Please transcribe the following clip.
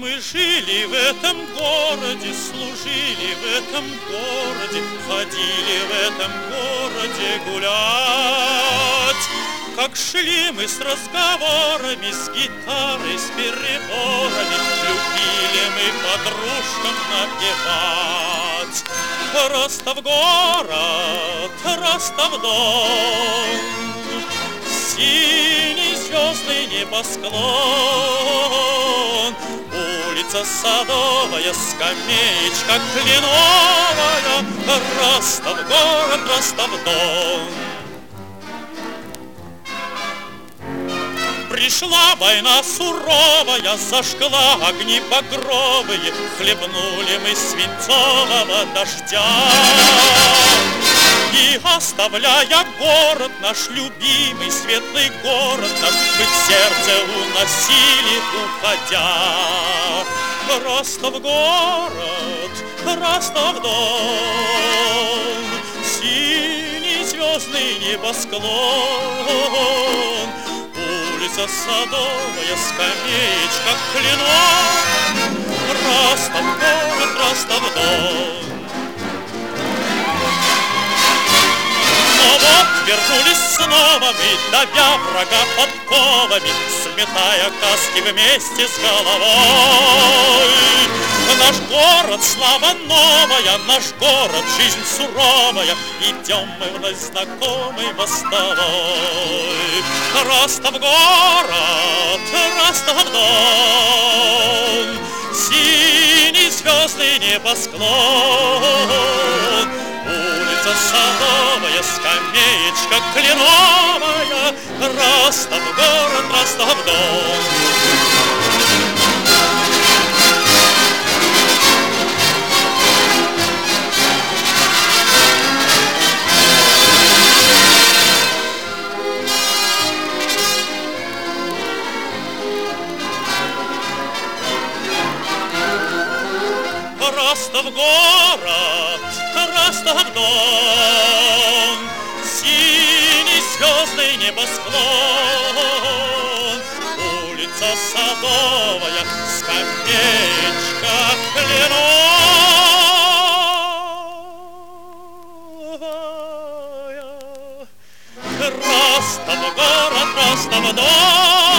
Мы жили в этом городе, служили в этом городе, ходили в этом городе гулять. Как шли мы с разговорами, с гитарой, с переборами, любили мы подружкам напевать. Ростов город, Ростов дом, синий звездный небосклон, улица Садовая, скамеечка кленовая, Ростов город, Ростов дом. Пришла война суровая, зажгла огни багровые, хлебнули мы свинцового дождя. И оставляя город наш, любимый светлый город наш, мы в сердце уносили, уходя. Ростов город, Ростов дом, синий звездный небосклон, улица Садовая, скамеечка кленовая, Ростов город, Ростов дом. Но вот вернулись снова мы, давя врага подковами, сметая каски вместе с головой. Наш город, слава новая, наш город, жизнь суровая, идем мы вновь знакомый мостовой. Ростов город, Ростов дом, синий звездный небосклон, улица Садовая, скамеечка кленовая, Ростов город, Ростов дом. Ростов город, Ростов дом, синий звездный небосклон, улица Садовая, скамеечка кленовая, Ростов город, Ростов дом.